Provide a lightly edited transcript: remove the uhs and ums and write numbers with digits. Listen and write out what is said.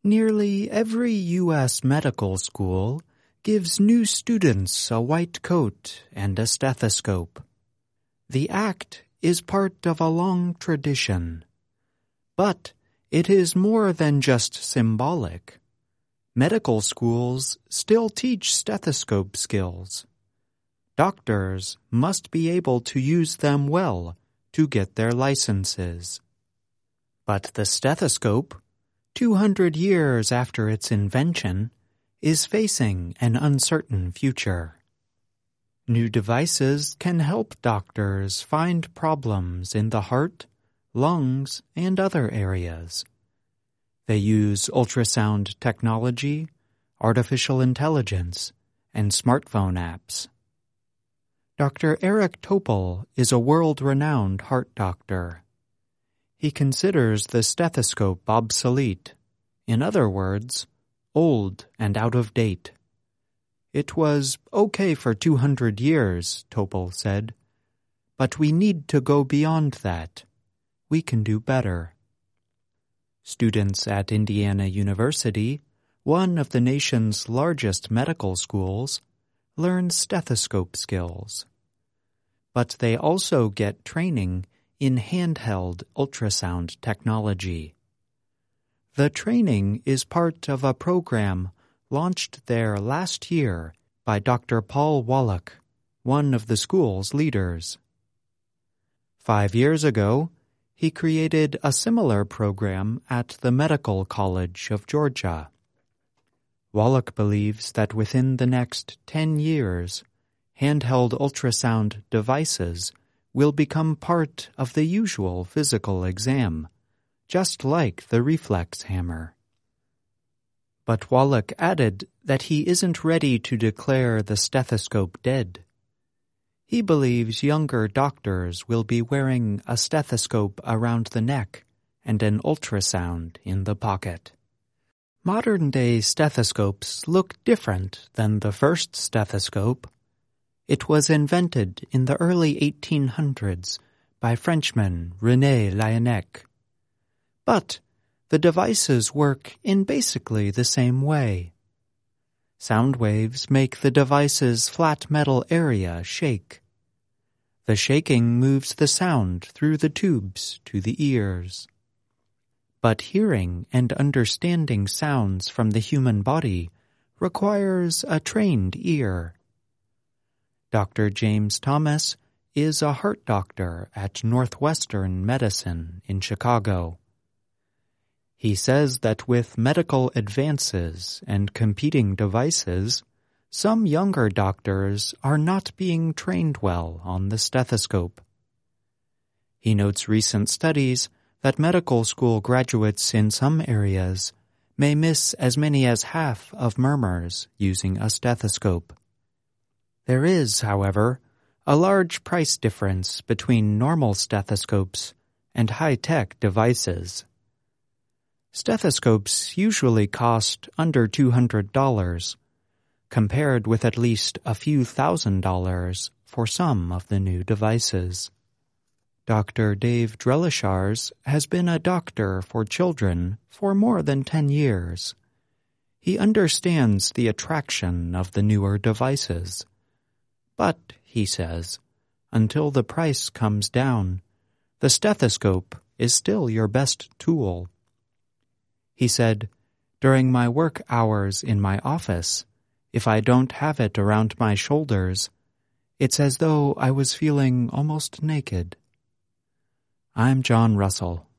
Nearly every U.S. medical school gives new students a white coat and a stethoscope. The act is part of a long tradition. But it is more than just symbolic. Medical schools still teach stethoscope skills. Doctors must be able to use them well to get their licenses. But the stethoscope, 200 years after its invention, is facing an uncertain future. New devices can help doctors find problems in the heart, lungs, and other areas. They use ultrasound technology, artificial intelligence, and smartphone apps. Dr. Eric Topol is a world-renowned heart doctor. He considers the stethoscope obsolete, in other words, old and out of date. It was okay for 200 years, Topol said, but we need to go beyond that. We can do better. Students at Indiana University, one of the nation's largest medical schools, learn stethoscope skills. But they also get training in handheld ultrasound technology. The training is part of a program launched there last year by Dr. Paul Wallach, one of the school's leaders. 5 years ago, he created a similar program at the Medical College of Georgia. Wallach believes that within the next 10 years, handheld ultrasound devices will become part of the usual physical exam, just like the reflex hammer. But Wallach added that he isn't ready to declare the stethoscope dead. He believes younger doctors will be wearing a stethoscope around the neck and an ultrasound in the pocket. Modern-day stethoscopes look different than the first stethoscope. It was invented in the early 1800s by Frenchman René Laennec. But the devices work in basically the same way. Sound waves make the device's flat metal area shake. The shaking moves the sound through the tubes to the ears. But hearing and understanding sounds from the human body requires a trained ear. Dr. James Thomas is a heart doctor at Northwestern Medicine in Chicago. He says that with medical advances and competing devices, some younger doctors are not being trained well on the stethoscope. He notes recent studies that medical school graduates in some areas may miss as many as half of murmurs using a stethoscope. There is, however, a large price difference between normal stethoscopes and high-tech devices. Stethoscopes usually cost under $200, compared with at least a few $1,000s for some of the new devices. Dr. Dave Drelishars has been a doctor for children for more than 10 years. He understands the attraction of the newer devices. But, he says, until the price comes down, the stethoscope is still your best tool. He said, "During my work hours in my office, if I don't have it around my shoulders, it's as though I was feeling almost naked." I'm John Russell.